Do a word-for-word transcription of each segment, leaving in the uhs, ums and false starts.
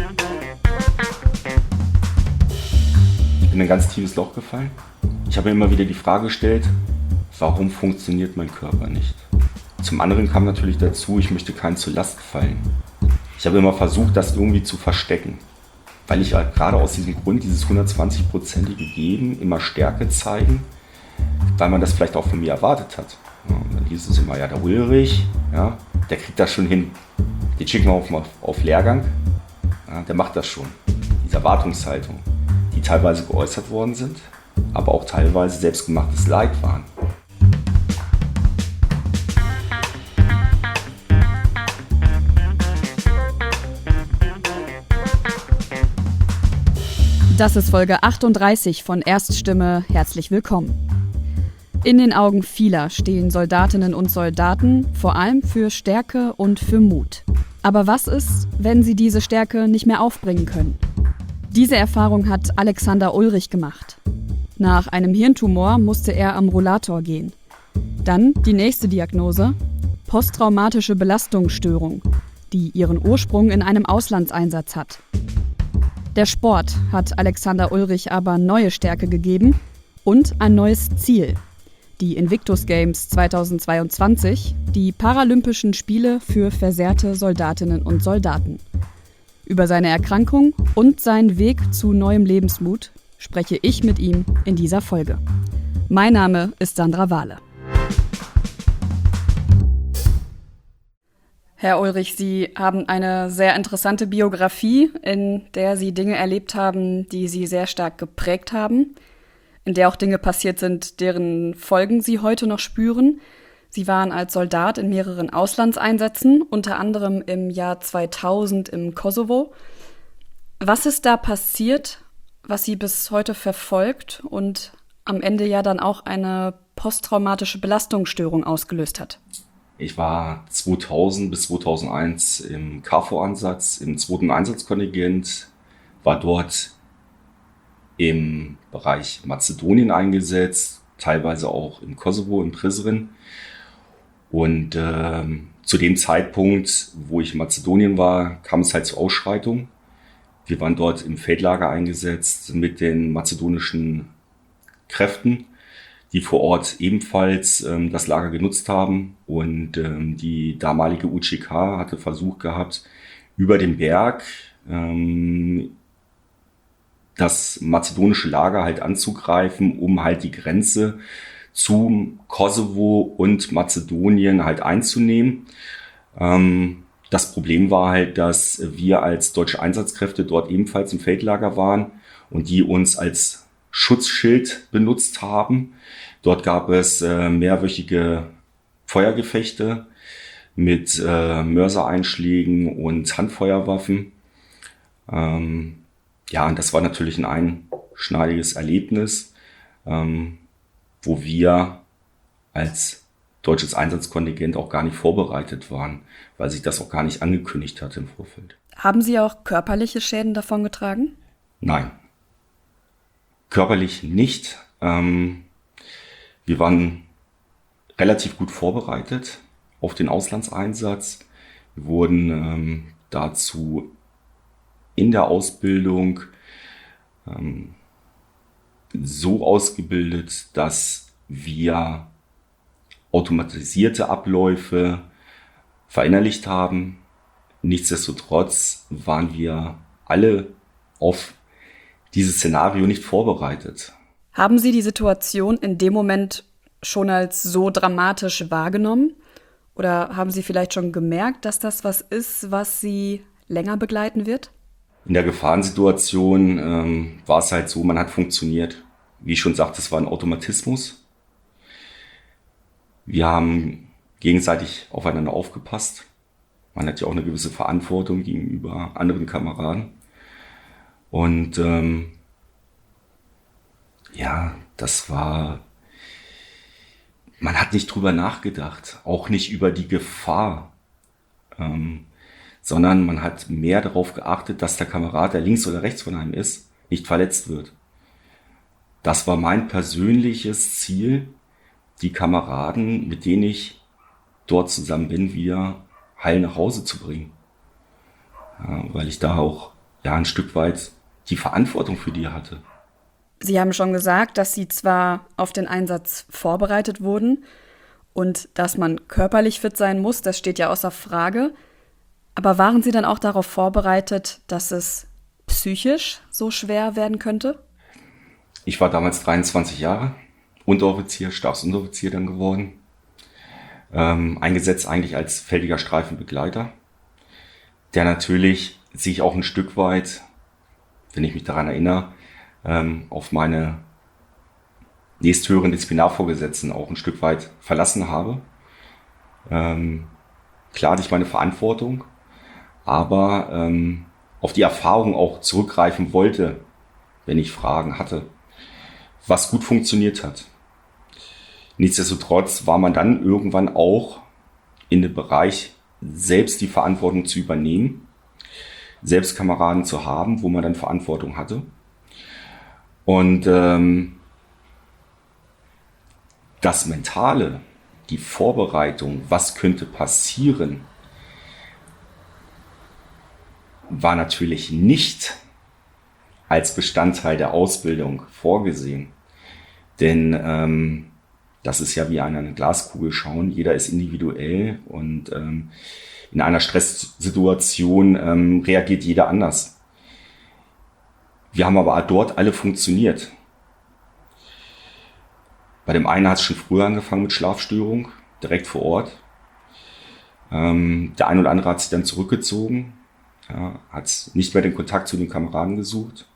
Ich bin in ein ganz tiefes Loch gefallen. Ich habe mir immer wieder die Frage gestellt, warum funktioniert mein Körper nicht? Zum anderen kam natürlich dazu, ich möchte keinen zur Last fallen. Ich habe immer versucht, das irgendwie zu verstecken, weil ich halt gerade aus diesem Grund dieses hundertzwanzig-prozentige Geben, immer Stärke zeigen, weil man das vielleicht auch von mir erwartet hat. Ja, und dann hieß es immer, ja, der Ulrich, ja, der kriegt das schon hin. Den schicken wir auf, auf Lehrgang, ja, der macht das schon. Diese Erwartungshaltung, die teilweise geäußert worden sind, aber auch teilweise selbstgemachtes Leid waren. Das ist Folge achtunddreißig von Erststimme. Herzlich willkommen. In den Augen vieler stehen Soldatinnen und Soldaten vor allem für Stärke und für Mut. Aber was ist, wenn sie diese Stärke nicht mehr aufbringen können? Diese Erfahrung hat Alexander Ulrich gemacht. Nach einem Hirntumor musste er am Rollator gehen. Dann die nächste Diagnose: posttraumatische Belastungsstörung, die ihren Ursprung in einem Auslandseinsatz hat. Der Sport hat Alexander Ulrich aber neue Stärke gegeben und ein neues Ziel: die Invictus Games zweitausendzweiundzwanzig, die Paralympischen Spiele für versehrte Soldatinnen und Soldaten. Über seine Erkrankung und seinen Weg zu neuem Lebensmut spreche ich mit ihm in dieser Folge. Mein Name ist Sandra Wahle. Herr Ulrich, Sie haben eine sehr interessante Biografie, in der Sie Dinge erlebt haben, die Sie sehr stark geprägt haben, in der auch Dinge passiert sind, deren Folgen Sie heute noch spüren. Sie waren als Soldat in mehreren Auslandseinsätzen, unter anderem im Jahr zweitausend im Kosovo. Was ist da passiert, was Sie bis heute verfolgt und am Ende ja dann auch eine posttraumatische Belastungsstörung ausgelöst hat? Ich war zweitausend bis zweitausendeins im K F O R-Einsatz, im zweiten Einsatzkontingent, war dort im Bereich Mazedonien eingesetzt, teilweise auch im Kosovo, in Prizren. Und ähm, zu dem Zeitpunkt, wo ich in Mazedonien war, kam es halt zur Ausschreitung. Wir waren dort im Feldlager eingesetzt mit den mazedonischen Kräften, die vor Ort ebenfalls ähm, das Lager genutzt haben. Und ähm, die damalige U C K hatte Versuch gehabt, über den Berg ähm, das mazedonische Lager halt anzugreifen, um halt die Grenze zum Kosovo und Mazedonien halt einzunehmen. Ähm, das Problem war halt, dass wir als deutsche Einsatzkräfte dort ebenfalls im Feldlager waren und die uns als Schutzschild benutzt haben. Dort gab es äh, mehrwöchige Feuergefechte mit äh, Mörsereinschlägen und Handfeuerwaffen. Ähm, ja, und das war natürlich ein einschneidiges Erlebnis, ähm, wo wir als deutsches Einsatzkontingent auch gar nicht vorbereitet waren, weil sich das auch gar nicht angekündigt hatte im Vorfeld. Haben Sie auch körperliche Schäden davongetragen? Nein. Körperlich nicht. Ähm, wir waren relativ gut vorbereitet auf den Auslandseinsatz. Wir wurden ähm, dazu in der Ausbildung ähm, so ausgebildet, dass wir automatisierte Abläufe verinnerlicht haben. Nichtsdestotrotz waren wir alle auf dieses Szenario nicht vorbereitet. Haben Sie die Situation in dem Moment schon als so dramatisch wahrgenommen? Oder haben Sie vielleicht schon gemerkt, dass das was ist, was Sie länger begleiten wird? In der Gefahrensituation ähm, war es halt so, man hat funktioniert. Wie ich schon sagte, es war ein Automatismus. Wir haben gegenseitig aufeinander aufgepasst. Man hat ja auch eine gewisse Verantwortung gegenüber anderen Kameraden. Und ähm, ja, das war, man hat nicht drüber nachgedacht, auch nicht über die Gefahr, ähm, sondern man hat mehr darauf geachtet, dass der Kamerad, der links oder rechts von einem ist, nicht verletzt wird. Das war mein persönliches Ziel, die Kameraden, mit denen ich dort zusammen bin, wieder heil nach Hause zu bringen. Ja, weil ich da auch ja, ein Stück weit die Verantwortung für die hatte. Sie haben schon gesagt, dass Sie zwar auf den Einsatz vorbereitet wurden und dass man körperlich fit sein muss, das steht ja außer Frage. Aber waren Sie dann auch darauf vorbereitet, dass es psychisch so schwer werden könnte? Ich war damals dreiundzwanzig Jahre, Unteroffizier, Stabsunteroffizier dann geworden. Ähm, eingesetzt eigentlich als feldiger Streifenbegleiter, der natürlich sich auch ein Stück weit, wenn ich mich daran erinnere, ähm, auf meine nächsthöheren Disziplinarvorgesetzten auch ein Stück weit verlassen habe. Ähm, klar hatte ich meine Verantwortung, aber ähm, auf die Erfahrung auch zurückgreifen wollte, wenn ich Fragen hatte, was gut funktioniert hat. Nichtsdestotrotz war man dann irgendwann auch in dem Bereich, selbst die Verantwortung zu übernehmen, selbst Kameraden zu haben, wo man dann Verantwortung hatte. Und ähm, das Mentale, die Vorbereitung, was könnte passieren, war natürlich nicht als Bestandteil der Ausbildung vorgesehen. Denn ähm, das ist ja wie an eine Glaskugel schauen. Jeder ist individuell und ähm, in einer Stresssituation ähm, reagiert jeder anders. Wir haben aber dort alle funktioniert. Bei dem einen hat es schon früher angefangen mit Schlafstörung, direkt vor Ort. Ähm, der eine oder andere hat sich dann zurückgezogen, ja, hat nicht mehr den Kontakt zu den Kameraden gesucht.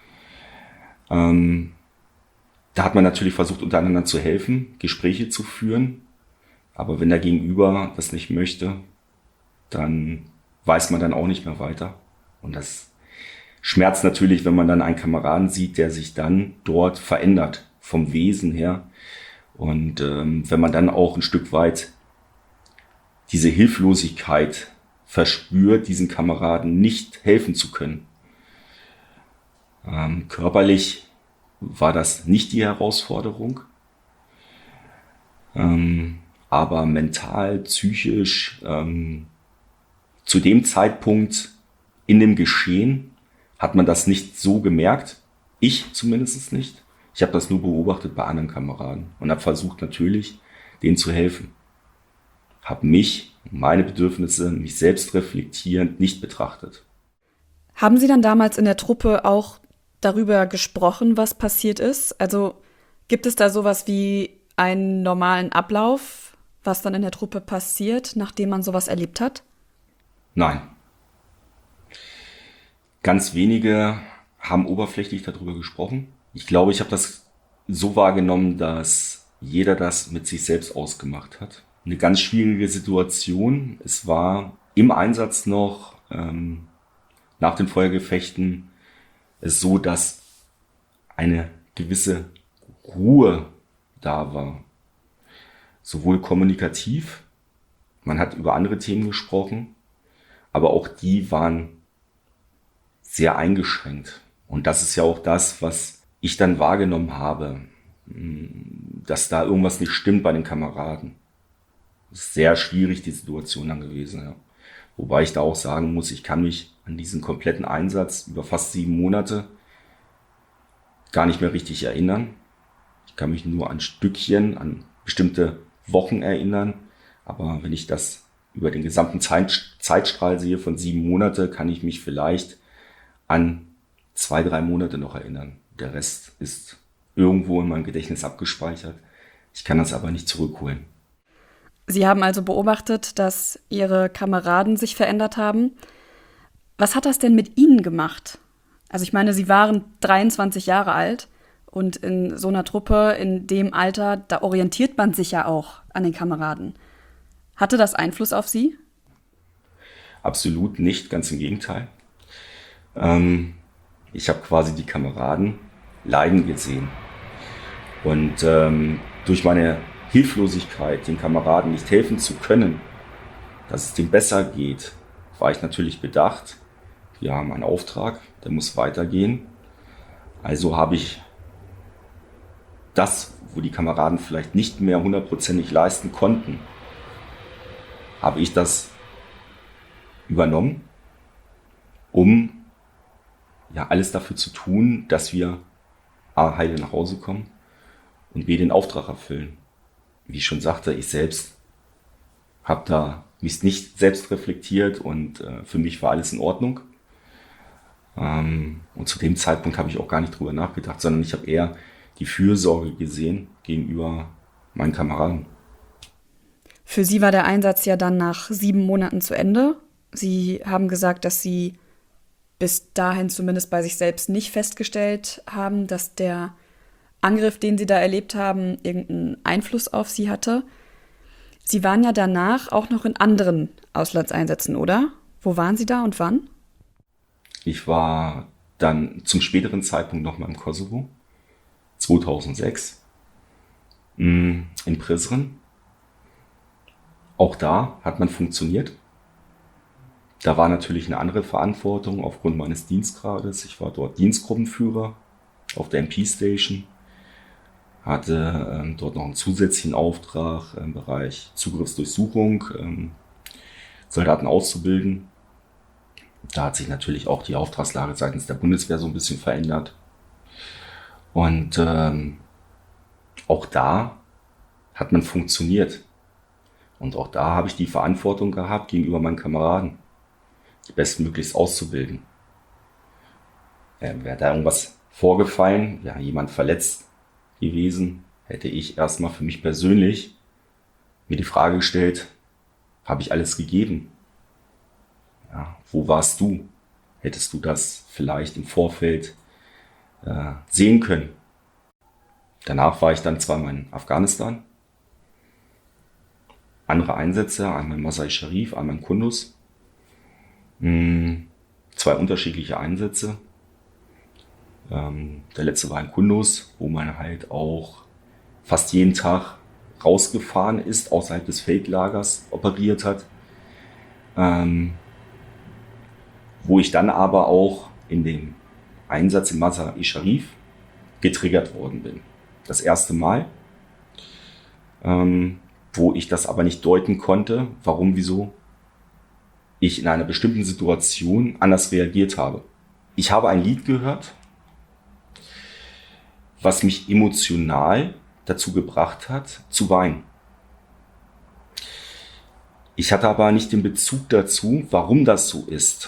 Ähm, Da hat man natürlich versucht, untereinander zu helfen, Gespräche zu führen. Aber wenn der Gegenüber das nicht möchte, dann weiß man dann auch nicht mehr weiter. Und das schmerzt natürlich, wenn man dann einen Kameraden sieht, der sich dann dort verändert, vom Wesen her. Und ähm, wenn man dann auch ein Stück weit diese Hilflosigkeit verspürt, diesen Kameraden nicht helfen zu können. Ähm, körperlich war das nicht die Herausforderung, ähm, aber mental, psychisch, ähm, zu dem Zeitpunkt in dem Geschehen hat man das nicht so gemerkt, ich zumindest nicht. Ich habe das nur beobachtet bei anderen Kameraden und habe versucht natürlich, denen zu helfen. Habe mich, meine Bedürfnisse, mich selbst reflektierend nicht betrachtet. Haben Sie dann damals in der Truppe auch darüber gesprochen, was passiert ist? Also gibt es da sowas wie einen normalen Ablauf, was dann in der Truppe passiert, nachdem man sowas erlebt hat? Nein. Ganz wenige haben oberflächlich darüber gesprochen. Ich glaube, ich habe das so wahrgenommen, dass jeder das mit sich selbst ausgemacht hat. Eine ganz schwierige Situation. Es war im Einsatz noch, ähm, nach den Feuergefechten, es so, dass eine gewisse Ruhe da war. Sowohl kommunikativ, man hat über andere Themen gesprochen, aber auch die waren sehr eingeschränkt. Und das ist ja auch das, was ich dann wahrgenommen habe, dass da irgendwas nicht stimmt bei den Kameraden. Das ist sehr schwierig, die Situation dann gewesen. Ja. Wobei ich da auch sagen muss, ich kann mich an diesen kompletten Einsatz über fast sieben Monate gar nicht mehr richtig erinnern. Ich kann mich nur an Stückchen, an bestimmte Wochen erinnern. Aber wenn ich das über den gesamten Zeit, Zeitstrahl sehe von sieben Monate, kann ich mich vielleicht an zwei, drei Monate noch erinnern. Der Rest ist irgendwo in meinem Gedächtnis abgespeichert. Ich kann das aber nicht zurückholen. Sie haben also beobachtet, dass Ihre Kameraden sich verändert haben. Was hat das denn mit Ihnen gemacht? Also ich meine, Sie waren dreiundzwanzig Jahre alt und in so einer Truppe, in dem Alter, da orientiert man sich ja auch an den Kameraden. Hatte das Einfluss auf Sie? Absolut nicht, ganz im Gegenteil. Ähm, ich habe quasi die Kameraden leiden gesehen. Und ähm, durch meine Hilflosigkeit, den Kameraden nicht helfen zu können, dass es dem besser geht, war ich natürlich bedacht. Wir haben einen Auftrag, der muss weitergehen. Also habe ich das, wo die Kameraden vielleicht nicht mehr hundertprozentig leisten konnten, habe ich das übernommen, um ja alles dafür zu tun, dass wir A, heile nach Hause kommen und B, den Auftrag erfüllen. Wie ich schon sagte, ich selbst habe da mich nicht selbst reflektiert und äh, für mich war alles in Ordnung. Ähm, und zu dem Zeitpunkt habe ich auch gar nicht drüber nachgedacht, sondern ich habe eher die Fürsorge gesehen gegenüber meinen Kameraden. Für Sie war der Einsatz ja dann nach sieben Monaten zu Ende. Sie haben gesagt, dass Sie bis dahin zumindest bei sich selbst nicht festgestellt haben, dass der Angriff, den Sie da erlebt haben, irgendeinen Einfluss auf Sie hatte. Sie waren ja danach auch noch in anderen Auslandseinsätzen, oder? Wo waren Sie da und wann? Ich war dann zum späteren Zeitpunkt nochmal im Kosovo, zweitausendsechs, in Prizren. Auch da hat man funktioniert. Da war natürlich eine andere Verantwortung aufgrund meines Dienstgrades. Ich war dort Dienstgruppenführer auf der M P-Station, hatte ähm, dort noch einen zusätzlichen Auftrag im Bereich Zugriffsdurchsuchung, ähm, Soldaten auszubilden. Da hat sich natürlich auch die Auftragslage seitens der Bundeswehr so ein bisschen verändert. Und ähm, auch da hat man funktioniert. Und auch da habe ich die Verantwortung gehabt gegenüber meinen Kameraden, die bestmöglichst auszubilden. Äh, wäre da irgendwas vorgefallen, wäre jemand verletzt gewesen, hätte ich erstmal für mich persönlich mir die Frage gestellt, habe ich alles gegeben? Ja, wo warst du? Hättest du das vielleicht im Vorfeld äh, sehen können? Danach war ich dann zweimal in Afghanistan. Andere Einsätze, einmal in Masai Sharif, einmal in Kunduz. Hm, zwei unterschiedliche Einsätze. Ähm, der letzte war in Kunduz, wo man halt auch fast jeden Tag rausgefahren ist, außerhalb des Feldlagers operiert hat. Ähm, wo ich dann aber auch in dem Einsatz in Masai Sharif getriggert worden bin. Das erste Mal, ähm, wo ich das aber nicht deuten konnte, warum, wieso ich in einer bestimmten Situation anders reagiert habe. Ich habe ein Lied gehört, was mich emotional dazu gebracht hat, zu weinen. Ich hatte aber nicht den Bezug dazu, warum das so ist.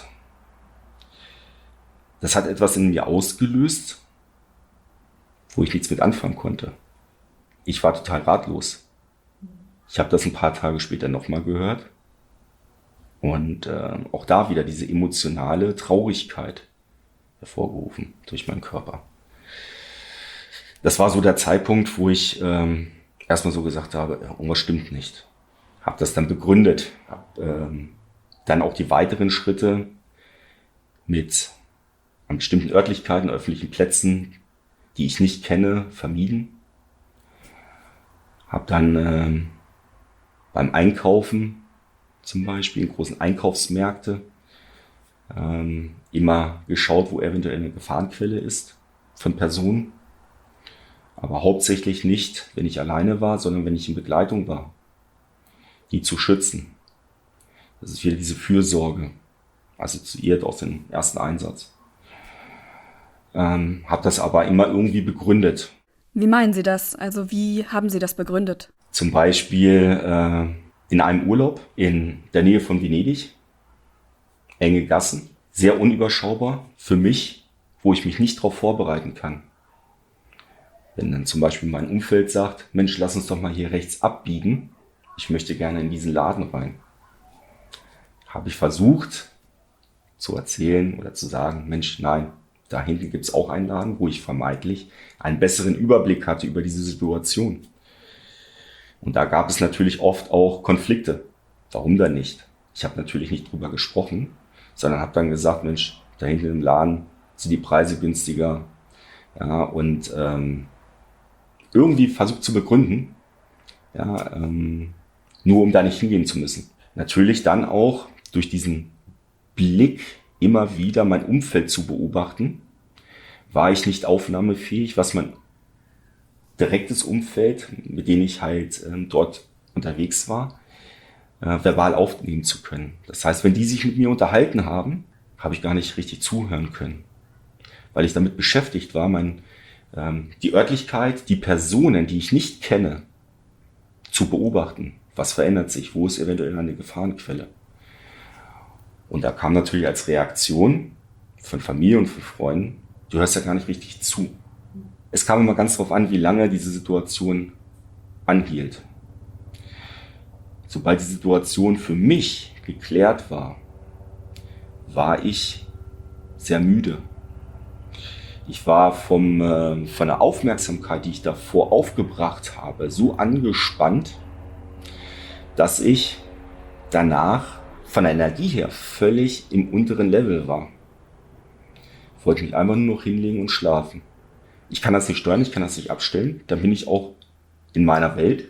Das hat etwas in mir ausgelöst, wo ich nichts mit anfangen konnte. Ich war total ratlos. Ich habe das ein paar Tage später nochmal gehört und äh, auch da wieder diese emotionale Traurigkeit hervorgerufen durch meinen Körper. Das war so der Zeitpunkt, wo ich ähm, erstmal so gesagt habe, irgendwas stimmt nicht. Habe das dann begründet, habe ähm, dann auch die weiteren Schritte mit an bestimmten Örtlichkeiten, öffentlichen Plätzen, die ich nicht kenne, vermieden. Habe dann äh, beim Einkaufen, zum Beispiel in großen Einkaufsmärkte, ähm, immer geschaut, wo eventuell eine Gefahrenquelle ist von Personen. Aber hauptsächlich nicht, wenn ich alleine war, sondern wenn ich in Begleitung war, die zu schützen. Das ist wieder diese Fürsorge, assoziiert aus dem ersten Einsatz. Ähm, habe das aber immer irgendwie begründet. Wie meinen Sie das? Also wie haben Sie das begründet? Zum Beispiel äh, in einem Urlaub in der Nähe von Venedig. Enge Gassen, sehr unüberschaubar für mich, wo ich mich nicht darauf vorbereiten kann. Wenn dann zum Beispiel mein Umfeld sagt, Mensch, lass uns doch mal hier rechts abbiegen. Ich möchte gerne in diesen Laden rein. Habe ich versucht zu erzählen oder zu sagen, Mensch, nein, da hinten gibt es auch einen Laden, wo ich vermeintlich einen besseren Überblick hatte über diese Situation. Und da gab es natürlich oft auch Konflikte. Warum dann nicht? Ich habe natürlich nicht drüber gesprochen, sondern habe dann gesagt, Mensch, da hinten im Laden sind die Preise günstiger. Ja, und ähm, irgendwie versucht zu begründen, ja, ähm, nur um da nicht hingehen zu müssen. Natürlich dann auch durch diesen Blick immer wieder mein Umfeld zu beobachten, war ich nicht aufnahmefähig, was mein direktes Umfeld, mit dem ich halt ähm, dort unterwegs war, äh, verbal aufnehmen zu können. Das heißt, wenn die sich mit mir unterhalten haben, habe ich gar nicht richtig zuhören können. weil ich damit beschäftigt war, mein, ähm, die Örtlichkeit, die Personen, die ich nicht kenne, zu beobachten. Was verändert sich? Wo ist eventuell eine Gefahrenquelle? Und da kam natürlich als Reaktion von Familie und von Freunden, du hörst ja gar nicht richtig zu. Es kam immer ganz drauf an, wie lange diese Situation anhielt. Sobald die Situation für mich geklärt war, war ich sehr müde. Ich war vom, äh, von der Aufmerksamkeit, die ich davor aufgebracht habe, so angespannt, dass ich danach von der Energie her völlig im unteren Level war. Ich wollte mich einfach nur noch hinlegen und schlafen. Ich kann das nicht steuern, ich kann das nicht abstellen. Dann bin ich auch in meiner Welt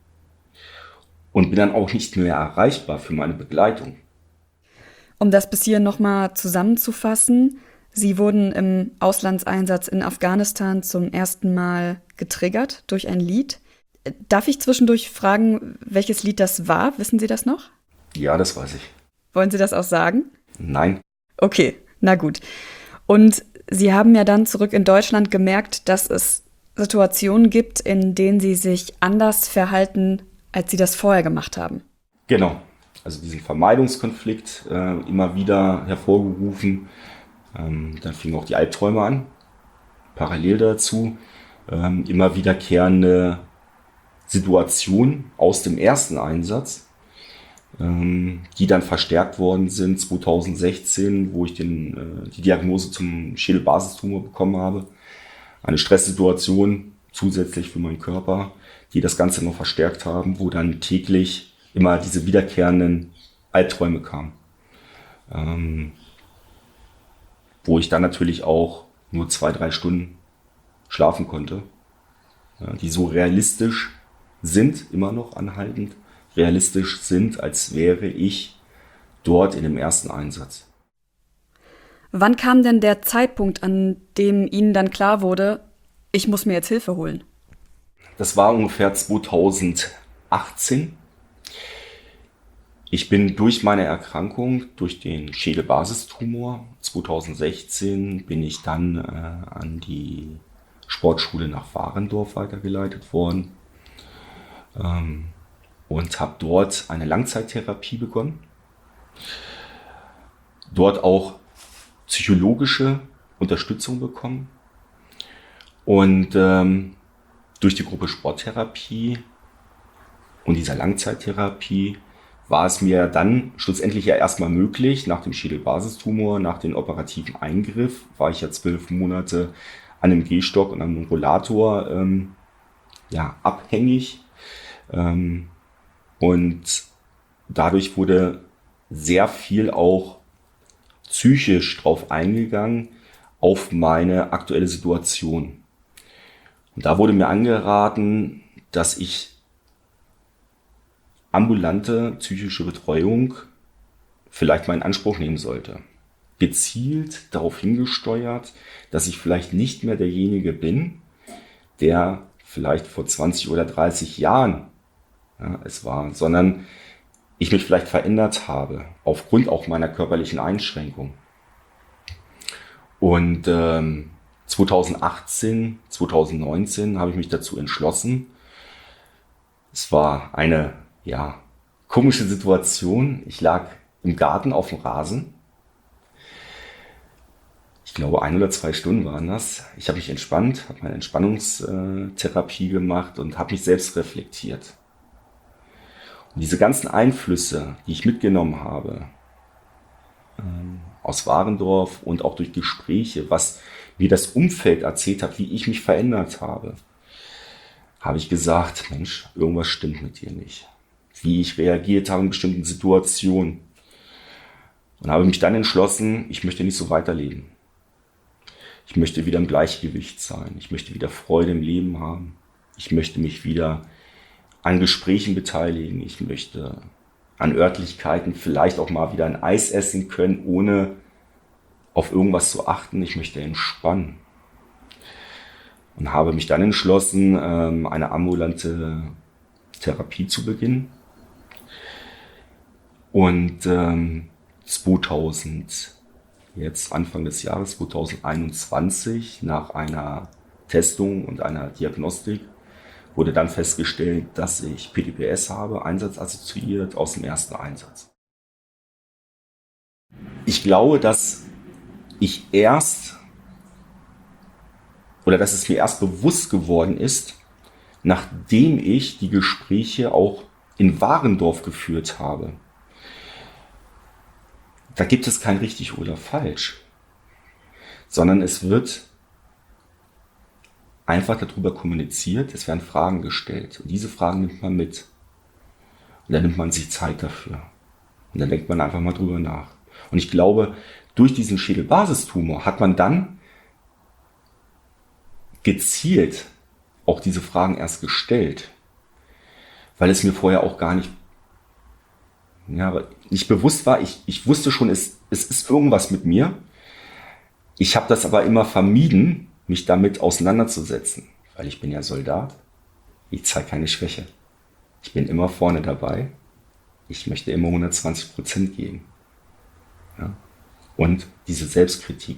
und bin dann auch nicht mehr erreichbar für meine Begleitung. Um das bis hier nochmal zusammenzufassen, Sie wurden im Auslandseinsatz in Afghanistan zum ersten Mal getriggert durch ein Lied. Darf ich zwischendurch fragen, welches Lied das war? Wissen Sie das noch? Ja, das weiß ich. Wollen Sie das auch sagen? Nein. Okay, na gut. Und Sie haben ja dann zurück in Deutschland gemerkt, dass es Situationen gibt, in denen Sie sich anders verhalten, als Sie das vorher gemacht haben. Genau. Also diesen Vermeidungskonflikt äh, immer wieder hervorgerufen. Ähm, dann fingen auch die Albträume an. Parallel dazu ähm, immer wiederkehrende Situationen aus dem ersten Einsatz, ähm, die dann verstärkt worden sind zwanzig sechzehn, wo ich den, äh, die Diagnose zum Schädelbasistumor bekommen habe. Eine Stresssituation zusätzlich für meinen Körper, die das Ganze noch verstärkt haben, wo dann täglich immer diese wiederkehrenden Albträume kamen. Ähm, wo ich dann natürlich auch nur zwei, drei Stunden schlafen konnte, ja, die so realistisch sind, immer noch anhaltend, realistisch sind, als wäre ich dort in dem ersten Einsatz. Wann kam denn der Zeitpunkt, an dem Ihnen dann klar wurde, ich muss mir jetzt Hilfe holen? Das war ungefähr zwanzig achtzehn. Ich bin durch meine Erkrankung, durch den Schädelbasistumor zwanzig sechzehn, bin ich dann äh, an die Sportschule nach Warendorf weitergeleitet worden ähm, und habe dort eine Langzeittherapie begonnen. Dort auch psychologische Unterstützung bekommen und ähm, durch die Gruppe Sporttherapie und dieser Langzeittherapie war es mir dann schlussendlich ja erstmal möglich, nach dem Schädelbasistumor, nach dem operativen Eingriff, war ich ja zwölf Monate an einem Gehstock und an einem Rollator ähm, ja, abhängig. Ähm, und dadurch wurde sehr viel auch psychisch drauf eingegangen, auf meine aktuelle Situation. Und da wurde mir angeraten, dass ich ambulante psychische Betreuung vielleicht mal in Anspruch nehmen sollte. Gezielt darauf hingesteuert, dass ich vielleicht nicht mehr derjenige bin, der vielleicht vor zwanzig oder dreißig Jahren ja, es war, sondern ich mich vielleicht verändert habe, aufgrund auch meiner körperlichen Einschränkung. Und ähm, zwanzig achtzehn, zwanzig neunzehn habe ich mich dazu entschlossen. Es war eine ja, komische Situation. Ich lag im Garten auf dem Rasen. Ich glaube, ein oder zwei Stunden waren das. Ich habe mich entspannt, habe meine Entspannungstherapie gemacht und habe mich selbst reflektiert. Und diese ganzen Einflüsse, die ich mitgenommen habe, ähm, aus Warendorf und auch durch Gespräche, was mir das Umfeld erzählt hat, wie ich mich verändert habe, habe ich gesagt, Mensch, irgendwas stimmt mit dir nicht. Wie ich reagiert habe in bestimmten Situationen. Und habe mich dann entschlossen, ich möchte nicht so weiterleben. Ich möchte wieder im Gleichgewicht sein. Ich möchte wieder Freude im Leben haben. Ich möchte mich wieder an Gesprächen beteiligen. Ich möchte an Örtlichkeiten vielleicht auch mal wieder ein Eis essen können, ohne auf irgendwas zu achten. Ich möchte entspannen. Und habe mich dann entschlossen, eine ambulante Therapie zu beginnen. Und ähm, zwanzig jetzt Anfang des Jahres zwanzig einundzwanzig nach einer Testung und einer Diagnostik wurde dann festgestellt, dass ich P T B S habe, einsatzassoziiert aus dem ersten Einsatz. Ich glaube, dass ich erst oder dass es mir erst bewusst geworden ist, nachdem ich die Gespräche auch in Warendorf geführt habe. Da gibt es kein richtig oder falsch, sondern es wird einfach darüber kommuniziert, es werden Fragen gestellt und diese Fragen nimmt man mit. Und dann nimmt man sich Zeit dafür. Und dann denkt man einfach mal drüber nach. Und ich glaube, durch diesen Schädelbasistumor hat man dann gezielt auch diese Fragen erst gestellt, weil es mir vorher auch gar nicht, ja, nicht bewusst war. Ich, ich wusste schon, es, es ist irgendwas mit mir. Ich habe das aber immer vermieden, mich damit auseinanderzusetzen, weil ich bin ja Soldat. Ich zeige keine Schwäche. Ich bin immer vorne dabei. Ich möchte immer hundertzwanzig Prozent geben. Ja? Und diese Selbstkritik.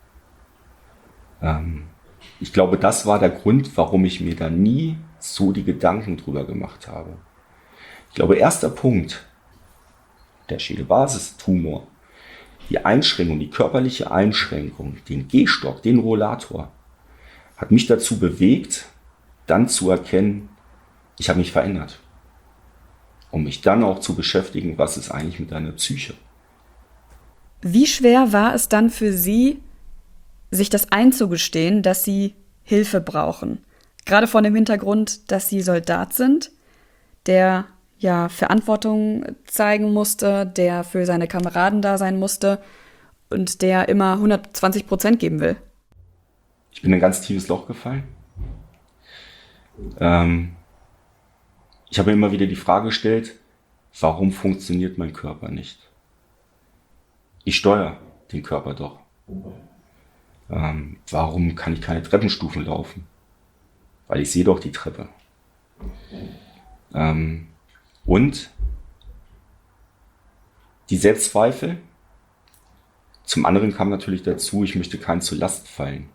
Ähm, ich glaube, das war der Grund, warum ich mir da nie so die Gedanken drüber gemacht habe. Ich glaube, erster Punkt, der Schädelbasistumor, die Einschränkung, die körperliche Einschränkung, den Gehstock, den Rollator, hat mich dazu bewegt, dann zu erkennen, ich habe mich verändert. Um mich dann auch zu beschäftigen, was ist eigentlich mit deiner Psyche. Wie schwer war es dann für Sie, sich das einzugestehen, dass Sie Hilfe brauchen? Gerade vor dem Hintergrund, dass Sie Soldat sind, der ja Verantwortung zeigen musste, der für seine Kameraden da sein musste und der immer hundertzwanzig Prozent geben will. Ich bin in ein ganz tiefes Loch gefallen. Ähm, ich habe immer wieder die Frage gestellt, warum funktioniert mein Körper nicht? Ich steuere den Körper doch. Ähm, warum kann ich keine Treppenstufen laufen? Weil ich sehe doch die Treppe. Ähm, und die Selbstzweifel. Zum anderen kam natürlich dazu, ich möchte keinen zur Last fallen.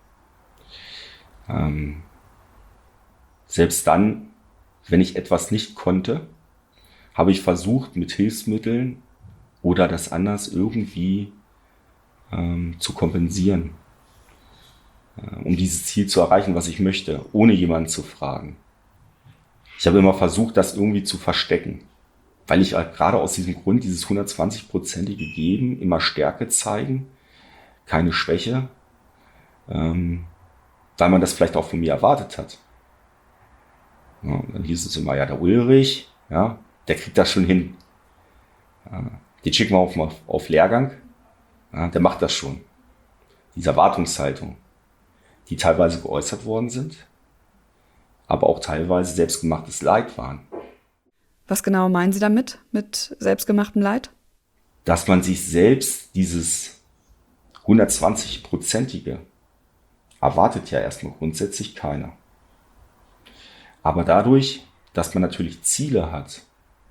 Ähm, selbst dann, wenn ich etwas nicht konnte, habe ich versucht, mit Hilfsmitteln oder das anders irgendwie ähm, zu kompensieren, äh, um dieses Ziel zu erreichen, was ich möchte, ohne jemanden zu fragen. Ich habe immer versucht, das irgendwie zu verstecken, weil ich halt gerade aus diesem Grund, dieses hundertzwanzig-prozentige Geben, immer Stärke zeigen, keine Schwäche, ähm, weil man das vielleicht auch von mir erwartet hat. Ja, dann hieß es immer, ja, der Ulrich, ja, der kriegt das schon hin. Ja, den schicken wir auf, auf Lehrgang, ja, der macht das schon. Diese Erwartungshaltung, die teilweise geäußert worden sind, aber auch teilweise selbstgemachtes Leid waren. Was genau meinen Sie damit, mit selbstgemachtem Leid? Dass man sich selbst dieses hundertzwanzig-prozentige erwartet ja erstmal grundsätzlich keiner. Aber dadurch, dass man natürlich Ziele hat,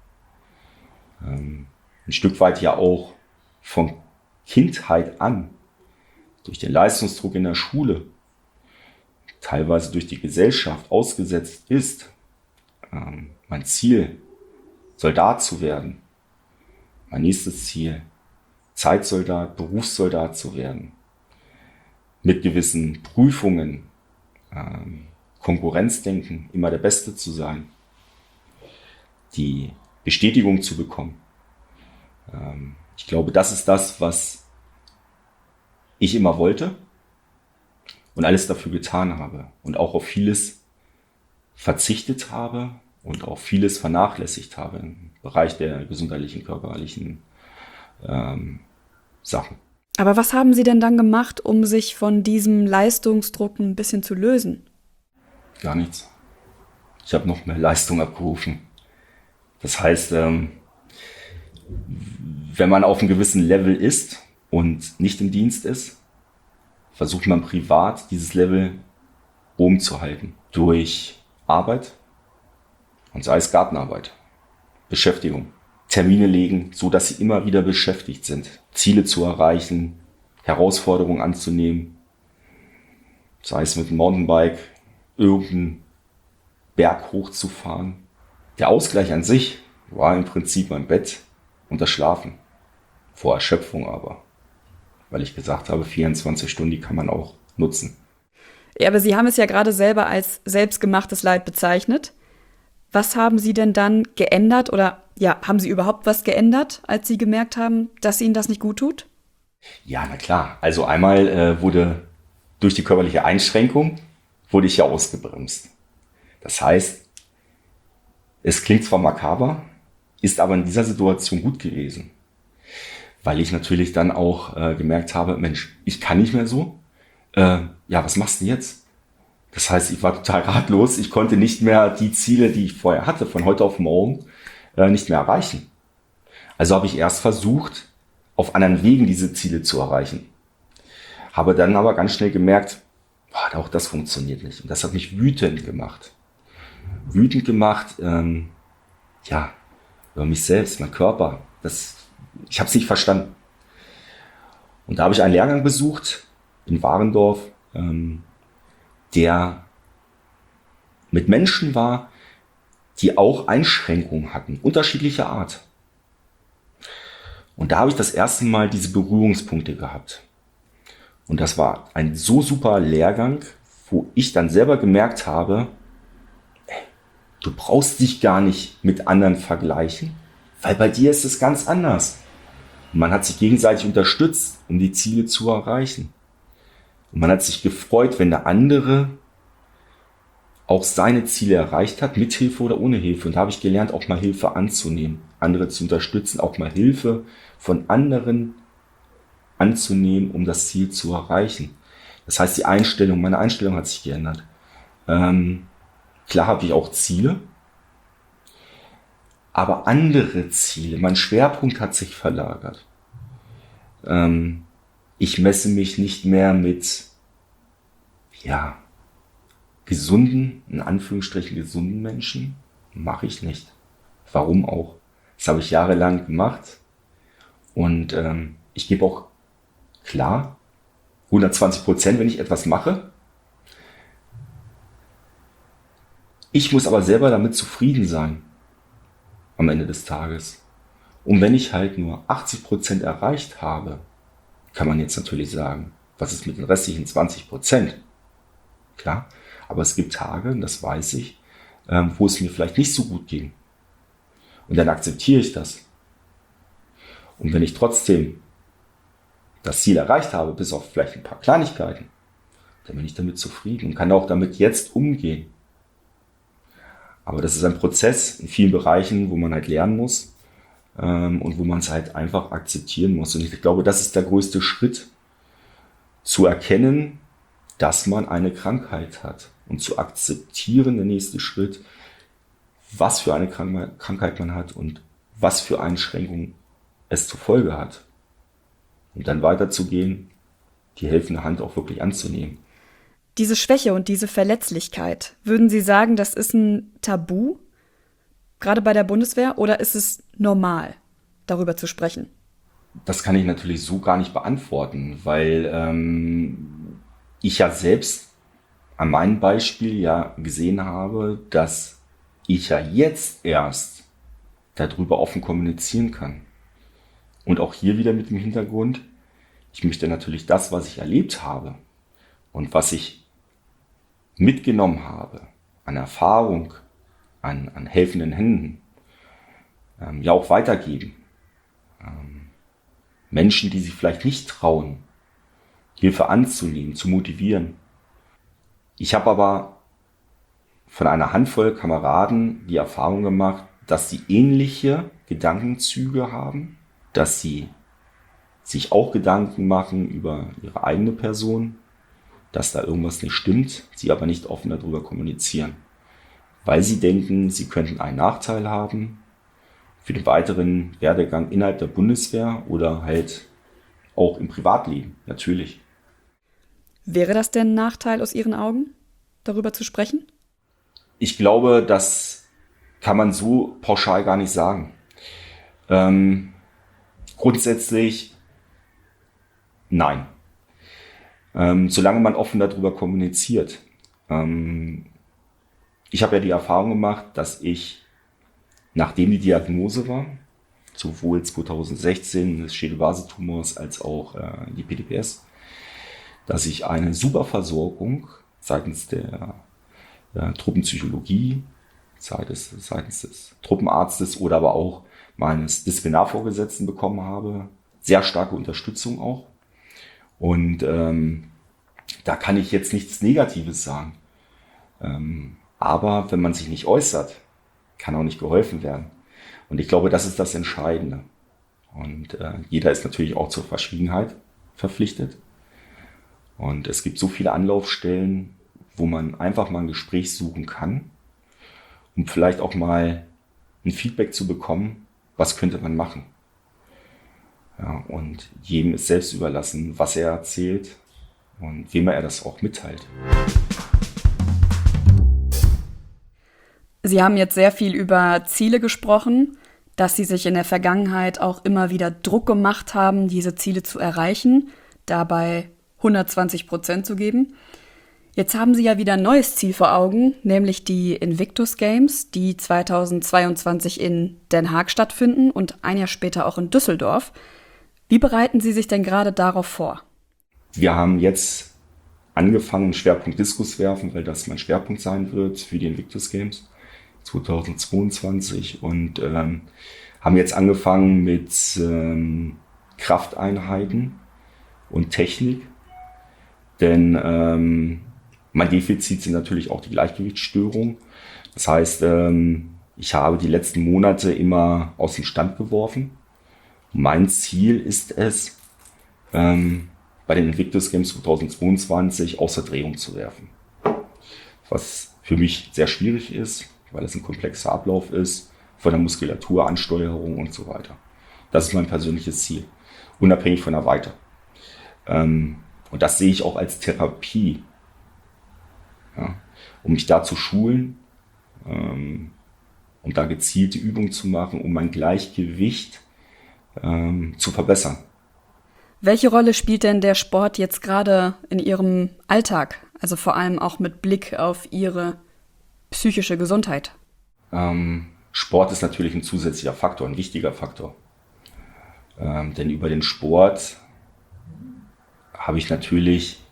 ähm, ein Stück weit ja auch von Kindheit an, durch den Leistungsdruck in der Schule, teilweise durch die Gesellschaft ausgesetzt ist, ähm, mein Ziel, Soldat zu werden, mein nächstes Ziel, Zeitsoldat, Berufssoldat zu werden, mit gewissen Prüfungen, ähm, Konkurrenzdenken, immer der Beste zu sein, die Bestätigung zu bekommen. Ähm, ich glaube, das ist das, was ich immer wollte und alles dafür getan habe und auch auf vieles verzichtet habe und auch vieles vernachlässigt habe im Bereich der gesundheitlichen, körperlichen ähm, Sachen. Aber was haben Sie denn dann gemacht, um sich von diesem Leistungsdruck ein bisschen zu lösen? Gar nichts. Ich habe noch mehr Leistung abgerufen. Das heißt, ähm, wenn man auf einem gewissen Level ist und nicht im Dienst ist, versucht man privat dieses Level oben zu halten. Durch Arbeit, und sei es Gartenarbeit, Beschäftigung, Termine legen, so dass sie immer wieder beschäftigt sind, Ziele zu erreichen, Herausforderungen anzunehmen, sei es mit dem Mountainbike, irgendeinen Berg hochzufahren. Der Ausgleich an sich war im Prinzip mein Bett und das Schlafen. Vor Erschöpfung aber. Weil ich gesagt habe, vierundzwanzig Stunden, die kann man auch nutzen. Ja, aber Sie haben es ja gerade selber als selbstgemachtes Leid bezeichnet. Was haben Sie denn dann geändert oder ja, haben Sie überhaupt was geändert, als Sie gemerkt haben, dass Ihnen das nicht gut tut? Ja, na klar. Also einmal äh, wurde durch die körperliche Einschränkung wurde ich ja ausgebremst. Das heißt, es klingt zwar makaber, ist aber in dieser Situation gut gewesen. Weil ich natürlich dann auch äh, gemerkt habe, Mensch, ich kann nicht mehr so. Äh, ja, was machst du denn jetzt? Das heißt, ich war total ratlos. Ich konnte nicht mehr die Ziele, die ich vorher hatte, von heute auf morgen, äh, nicht mehr erreichen. Also habe ich erst versucht, auf anderen Wegen diese Ziele zu erreichen. Habe dann aber ganz schnell gemerkt, boah, auch das funktioniert nicht. Und das hat mich wütend gemacht. Wütend gemacht, ähm, ja, über mich selbst, mein Körper. Das, ich habe es nicht verstanden. Und da habe ich einen Lehrgang besucht in Warendorf, ähm, der mit Menschen war, die auch Einschränkungen hatten, unterschiedlicher Art. Und da habe ich das erste Mal diese Berührungspunkte gehabt. Und das war ein so super Lehrgang, wo ich dann selber gemerkt habe, ey, du brauchst dich gar nicht mit anderen vergleichen, weil bei dir ist es ganz anders. Und man hat sich gegenseitig unterstützt, um die Ziele zu erreichen. Und man hat sich gefreut, wenn der andere auch seine Ziele erreicht hat, mit Hilfe oder ohne Hilfe. Und da habe ich gelernt, auch mal Hilfe anzunehmen, andere zu unterstützen, auch mal Hilfe von anderen anzunehmen, um das Ziel zu erreichen. Das heißt, die Einstellung, meine Einstellung hat sich geändert. Ähm, klar habe ich auch Ziele, aber andere Ziele, mein Schwerpunkt hat sich verlagert. Ähm, ich messe mich nicht mehr mit, ja, gesunden, in Anführungsstrichen gesunden Menschen. Mache ich nicht. Warum auch? Das habe ich jahrelang gemacht. Und ähm, ich gebe auch klar hundertzwanzig Prozent, wenn ich etwas mache. Ich muss aber selber damit zufrieden sein am Ende des Tages. Und wenn ich halt nur achtzig Prozent erreicht habe, kann man jetzt natürlich sagen, was ist mit den restlichen zwanzig Prozent? Klar, aber es gibt Tage, das weiß ich, ähm, wo es mir vielleicht nicht so gut ging. Und dann akzeptiere ich das. Und wenn ich trotzdem das Ziel erreicht habe, bis auf vielleicht ein paar Kleinigkeiten, dann bin ich damit zufrieden und kann auch damit jetzt umgehen. Aber das ist ein Prozess in vielen Bereichen, wo man halt lernen muss ähm, und wo man es halt einfach akzeptieren muss. Und ich glaube, das ist der größte Schritt, zu erkennen, dass man eine Krankheit hat und zu akzeptieren, der nächste Schritt, was für eine Krank- Krankheit man hat und was für Einschränkungen es zur Folge hat. Und dann weiterzugehen, die helfende Hand auch wirklich anzunehmen. Diese Schwäche und diese Verletzlichkeit, würden Sie sagen, das ist ein Tabu, gerade bei der Bundeswehr, oder ist es normal, darüber zu sprechen? Das kann ich natürlich so gar nicht beantworten, weil ähm, ich ja selbst an meinem Beispiel ja gesehen habe, dass ich ja jetzt erst darüber offen kommunizieren kann. Und auch hier wieder mit dem Hintergrund, ich möchte natürlich das, was ich erlebt habe und was ich mitgenommen habe, an Erfahrung, an, an helfenden Händen, ähm, ja auch weitergeben. Ähm, Menschen, die sich vielleicht nicht trauen, Hilfe anzunehmen, zu motivieren. Ich habe aber von einer Handvoll Kameraden die Erfahrung gemacht, dass sie ähnliche Gedankenzüge haben, dass sie sich auch Gedanken machen über ihre eigene Person, dass da irgendwas nicht stimmt, sie aber nicht offen darüber kommunizieren, weil sie denken, sie könnten einen Nachteil haben für den weiteren Werdegang innerhalb der Bundeswehr oder halt auch im Privatleben, natürlich. Wäre das denn ein Nachteil aus Ihren Augen, darüber zu sprechen? Ich glaube, das kann man so pauschal gar nicht sagen. Ähm, grundsätzlich Nein. Ähm, solange man offen darüber kommuniziert. Ähm, ich habe ja die Erfahrung gemacht, dass ich, nachdem die Diagnose war, sowohl zwanzig sechzehn des Schädelbasentumors als auch äh, die P D P S, dass ich eine super Versorgung seitens der äh, Truppenpsychologie, seitens, seitens des Truppenarztes oder aber auch meines Disziplinarvorgesetzten bekommen habe. Sehr starke Unterstützung auch. Und ähm, da kann ich jetzt nichts Negatives sagen. Ähm, aber wenn man sich nicht äußert, kann auch nicht geholfen werden. Und ich glaube, das ist das Entscheidende. Und äh, jeder ist natürlich auch zur Verschwiegenheit verpflichtet. Und es gibt so viele Anlaufstellen, wo man einfach mal ein Gespräch suchen kann, um vielleicht auch mal ein Feedback zu bekommen, was könnte man machen. Ja, und jedem ist selbst überlassen, was er erzählt und wem er das auch mitteilt. Sie haben jetzt sehr viel über Ziele gesprochen, dass Sie sich in der Vergangenheit auch immer wieder Druck gemacht haben, diese Ziele zu erreichen, dabei hundertzwanzig Prozent zu geben. Jetzt haben Sie ja wieder ein neues Ziel vor Augen, nämlich die Invictus Games, die zweitausendzweiundzwanzig in Den Haag stattfinden und ein Jahr später auch in Düsseldorf. Wie bereiten Sie sich denn gerade darauf vor? Wir haben jetzt angefangen, Schwerpunkt Diskus werfen, weil das mein Schwerpunkt sein wird für die Invictus Games zweitausendzweiundzwanzig und ähm, haben jetzt angefangen mit ähm, Krafteinheiten und Technik, denn ähm, mein Defizit sind natürlich auch die Gleichgewichtsstörungen. Das heißt, ähm, ich habe die letzten Monate immer aus dem Stand geworfen. Mein Ziel ist es, ähm, bei den Invictus Games zweitausendzweiundzwanzig außer Drehung zu werfen. Was für mich sehr schwierig ist, weil es ein komplexer Ablauf ist, von der Muskulaturansteuerung und so weiter. Das ist mein persönliches Ziel, unabhängig von der Weite. Ähm, und das sehe ich auch als Therapie, ja, um mich da zu schulen, ähm, um da gezielte Übungen zu machen, um mein Gleichgewicht ähm, zu verbessern. Welche Rolle spielt denn der Sport jetzt gerade in Ihrem Alltag? Also vor allem auch mit Blick auf Ihre psychische Gesundheit? Ähm, Sport ist natürlich ein zusätzlicher Faktor, ein wichtiger Faktor. Ähm, denn über den Sport habe ich natürlich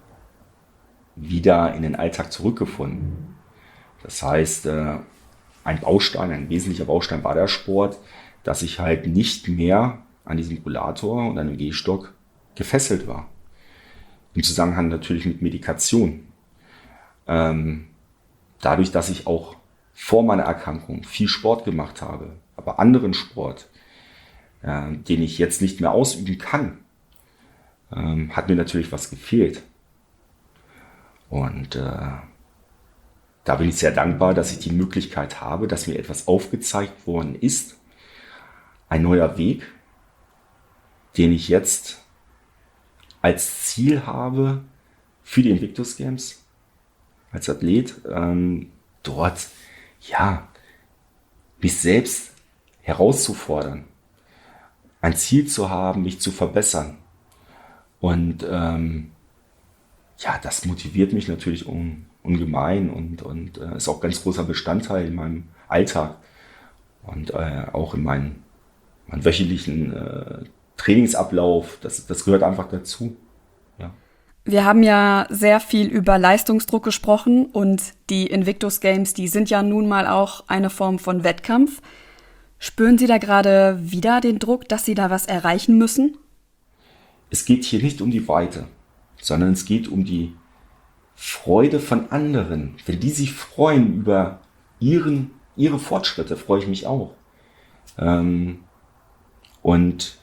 wieder in den Alltag zurückgefunden. Das heißt, äh, ein Baustein, ein wesentlicher Baustein war der Sport, dass ich halt nicht mehr an diesem Rollator und an dem Gehstock gefesselt war. Im Zusammenhang natürlich mit Medikation. Ähm, dadurch, dass ich auch vor meiner Erkrankung viel Sport gemacht habe, aber anderen Sport, äh, den ich jetzt nicht mehr ausüben kann, ähm, hat mir natürlich was gefehlt. Und äh, da bin ich sehr dankbar, dass ich die Möglichkeit habe, dass mir etwas aufgezeigt worden ist. Ein neuer Weg, den ich jetzt als Ziel habe für die Invictus Games, als Athlet, ähm, dort, ja, mich selbst herauszufordern, ein Ziel zu haben, mich zu verbessern. Und ähm, ja, das motiviert mich natürlich un, ungemein und, und äh, ist auch ganz großer Bestandteil in meinem Alltag und äh, auch in meinen, meinen wöchentlichen äh, Trainingsablauf. Das, das gehört einfach dazu. Ja. Wir haben ja sehr viel über Leistungsdruck gesprochen und die Invictus Games, die sind ja nun mal auch eine Form von Wettkampf. Spüren Sie da gerade wieder den Druck, dass Sie da was erreichen müssen? Es geht hier nicht um die Weite, sondern es geht um die Freude von anderen. Wenn die sich freuen über ihren, ihre Fortschritte, freue ich mich auch. Ähm, und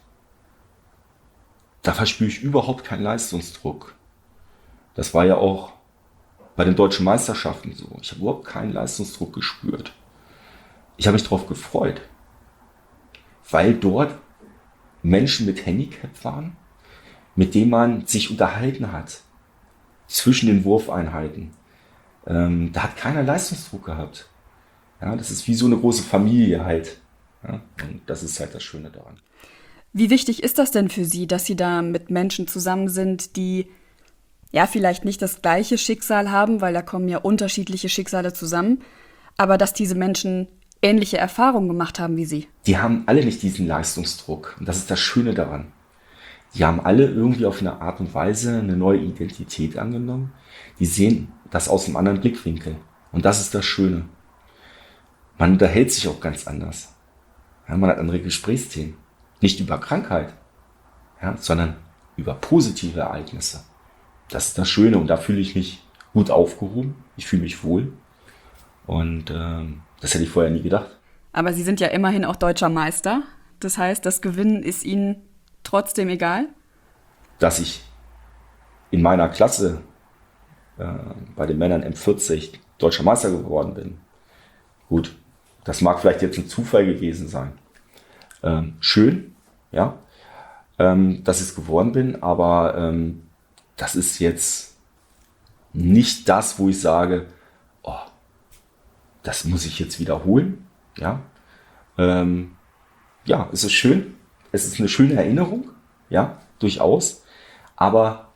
da verspüre ich überhaupt keinen Leistungsdruck. Das war ja auch bei den deutschen Meisterschaften so. Ich habe überhaupt keinen Leistungsdruck gespürt. Ich habe mich darauf gefreut, weil dort Menschen mit Handicap waren, mit denen man sich unterhalten hat zwischen den Wurfeinheiten. Ähm, da hat keiner Leistungsdruck gehabt. Ja, das ist wie so eine große Familie halt. Ja, und das ist halt das Schöne daran. Wie wichtig ist das denn für Sie, dass Sie da mit Menschen zusammen sind, die ja vielleicht nicht das gleiche Schicksal haben, weil da kommen ja unterschiedliche Schicksale zusammen, aber dass diese Menschen ähnliche Erfahrungen gemacht haben wie Sie? Die haben alle nicht diesen Leistungsdruck. Und das ist das Schöne daran. Die haben alle irgendwie auf eine Art und Weise eine neue Identität angenommen. Die sehen das aus einem anderen Blickwinkel. Und das ist das Schöne. Man unterhält sich auch ganz anders. Ja, man hat andere Gesprächsthemen. Nicht über Krankheit, ja, sondern über positive Ereignisse. Das ist das Schöne und da fühle ich mich gut aufgehoben. Ich fühle mich wohl. Und ähm, das hätte ich vorher nie gedacht. Aber Sie sind ja immerhin auch deutscher Meister. Das heißt, das Gewinnen ist Ihnen trotzdem egal? Dass ich in meiner Klasse äh, bei den Männern M vierzig deutscher Meister geworden bin. Gut, das mag vielleicht jetzt ein Zufall gewesen sein. Ähm, schön, ja, ähm, dass ich es geworden bin, aber ähm, das ist jetzt nicht das, wo ich sage, oh, das muss ich jetzt wiederholen. Ja, ähm, ja, es ist schön, es ist eine schöne Erinnerung, ja, durchaus, aber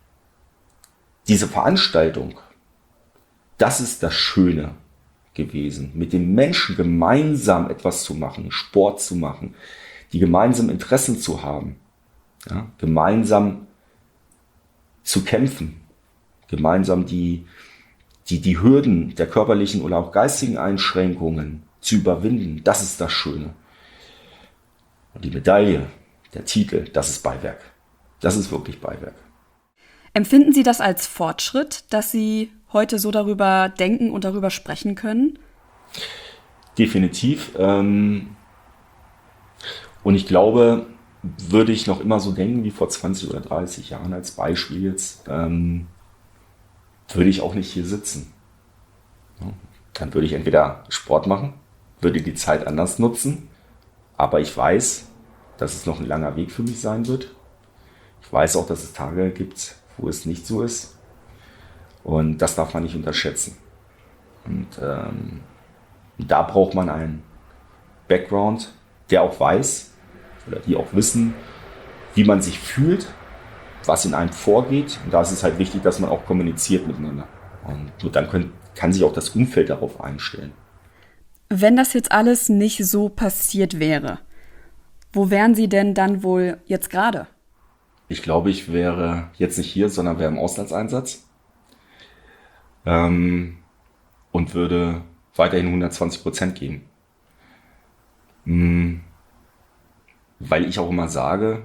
diese Veranstaltung, das ist das Schöne gewesen, mit den Menschen gemeinsam etwas zu machen, Sport zu machen, die gemeinsam Interessen zu haben, ja, gemeinsam zu kämpfen, gemeinsam die, die, die Hürden der körperlichen oder auch geistigen Einschränkungen zu überwinden, das ist das Schöne. Und die Medaille, der Titel, das ist Beiwerk. Das ist wirklich Beiwerk. Empfinden Sie das als Fortschritt, dass Sie heute so darüber denken und darüber sprechen können? Definitiv. Ähm, und ich glaube, würde ich noch immer so denken wie vor zwanzig oder dreißig Jahren als Beispiel jetzt, ähm, würde ich auch nicht hier sitzen. Ja, dann würde ich entweder Sport machen, würde die Zeit anders nutzen, aber ich weiß, dass es noch ein langer Weg für mich sein wird. Ich weiß auch, dass es Tage gibt, wo es nicht so ist. Und das darf man nicht unterschätzen. Und ähm, da braucht man einen Background, der auch weiß oder die auch wissen, wie man sich fühlt, was in einem vorgeht. Und da ist es halt wichtig, dass man auch kommuniziert miteinander. Und nur dann können, kann sich auch das Umfeld darauf einstellen. Wenn das jetzt alles nicht so passiert wäre, wo wären Sie denn dann wohl jetzt gerade? Ich glaube, ich wäre jetzt nicht hier, sondern wäre im Auslandseinsatz ähm, und würde weiterhin hundertzwanzig Prozent geben. Hm, weil ich auch immer sage,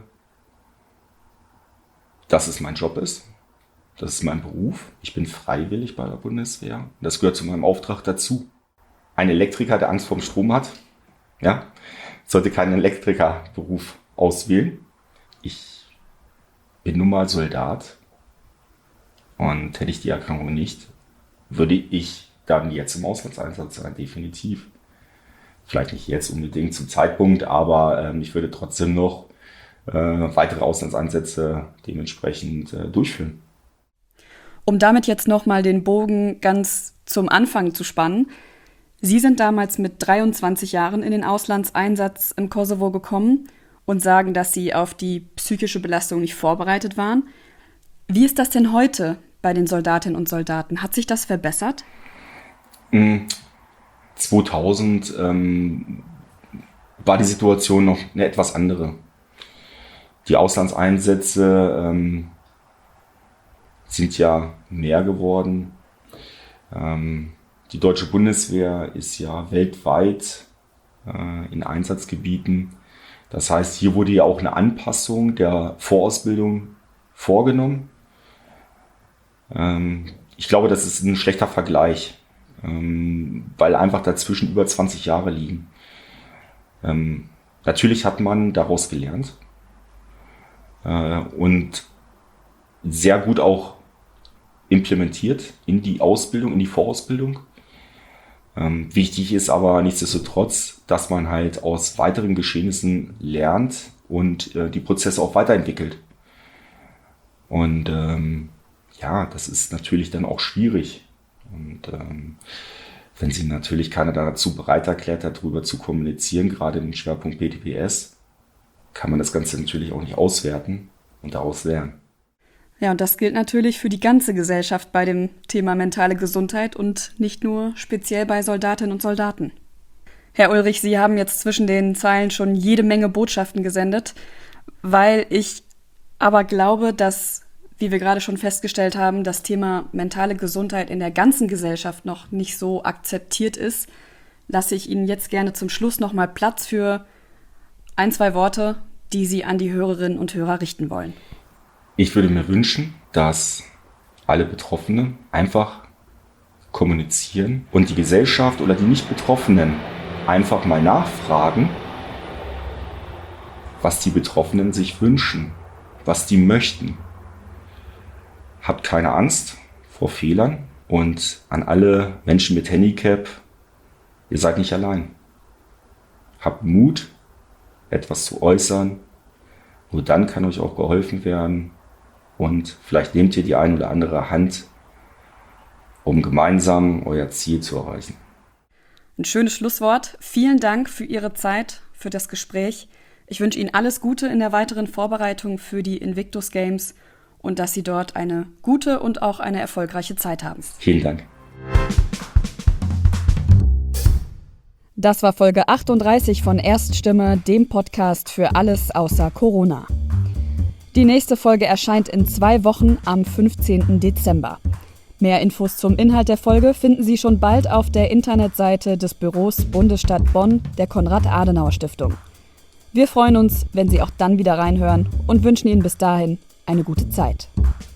dass es mein Job ist, das ist mein Beruf. Ich bin freiwillig bei der Bundeswehr. Das gehört zu meinem Auftrag dazu. Ein Elektriker, der Angst vorm Strom hat, ja, sollte keinen Elektrikerberuf auswählen. Ich bin nun mal Soldat und hätte ich die Erkrankung nicht, würde ich dann jetzt im Auslandseinsatz sein, definitiv. Vielleicht nicht jetzt unbedingt zum Zeitpunkt, aber ähm, ich würde trotzdem noch äh, weitere Auslandseinsätze dementsprechend äh, durchführen. Um damit jetzt nochmal den Bogen ganz zum Anfang zu spannen. Sie sind damals mit dreiundzwanzig Jahren in den Auslandseinsatz im Kosovo gekommen und sagen, dass Sie auf die psychische Belastung nicht vorbereitet waren. Wie ist das denn heute bei den Soldatinnen und Soldaten? Hat sich das verbessert? zweitausend ähm, war die Situation noch eine etwas andere. Die Auslandseinsätze ähm, sind ja mehr geworden. Ähm, die deutsche Bundeswehr ist ja weltweit äh, in Einsatzgebieten. Das heißt, hier wurde ja auch eine Anpassung der Vorausbildung vorgenommen. Ähm, ich glaube, das ist ein schlechter Vergleich, ähm, weil einfach dazwischen über zwanzig Jahre liegen. Ähm, natürlich hat man daraus gelernt äh, und sehr gut auch implementiert in die Ausbildung, in die Vorausbildung. Ähm, wichtig ist aber nichtsdestotrotz, dass man halt aus weiteren Geschehnissen lernt und äh, die Prozesse auch weiterentwickelt. Und ähm, ja, das ist natürlich dann auch schwierig. Und ähm, wenn sich natürlich keiner dazu bereit erklärt, darüber zu kommunizieren, gerade im Schwerpunkt P T B S, kann man das Ganze natürlich auch nicht auswerten und daraus lernen. Ja, und das gilt natürlich für die ganze Gesellschaft bei dem Thema mentale Gesundheit und nicht nur speziell bei Soldatinnen und Soldaten. Herr Ulrich, Sie haben jetzt zwischen den Zeilen schon jede Menge Botschaften gesendet, weil ich aber glaube, dass, wie wir gerade schon festgestellt haben, das Thema mentale Gesundheit in der ganzen Gesellschaft noch nicht so akzeptiert ist, lasse ich Ihnen jetzt gerne zum Schluss nochmal Platz für ein, zwei Worte, die Sie an die Hörerinnen und Hörer richten wollen. Ich würde mir wünschen, dass alle Betroffenen einfach kommunizieren und die Gesellschaft oder die Nicht-Betroffenen einfach mal nachfragen, was die Betroffenen sich wünschen, was die möchten. Habt keine Angst vor Fehlern und an alle Menschen mit Handicap, ihr seid nicht allein. Habt Mut, etwas zu äußern, nur dann kann euch auch geholfen werden. Und vielleicht nehmt ihr die ein oder andere Hand, um gemeinsam euer Ziel zu erreichen. Ein schönes Schlusswort. Vielen Dank für Ihre Zeit, für das Gespräch. Ich wünsche Ihnen alles Gute in der weiteren Vorbereitung für die Invictus Games und dass Sie dort eine gute und auch eine erfolgreiche Zeit haben. Vielen Dank. Das war Folge achtunddreißig von Erststimme, dem Podcast für alles außer Corona. Die nächste Folge erscheint in zwei Wochen am fünfzehnten Dezember. Mehr Infos zum Inhalt der Folge finden Sie schon bald auf der Internetseite des Büros Bundesstadt Bonn der Konrad-Adenauer-Stiftung. Wir freuen uns, wenn Sie auch dann wieder reinhören und wünschen Ihnen bis dahin eine gute Zeit.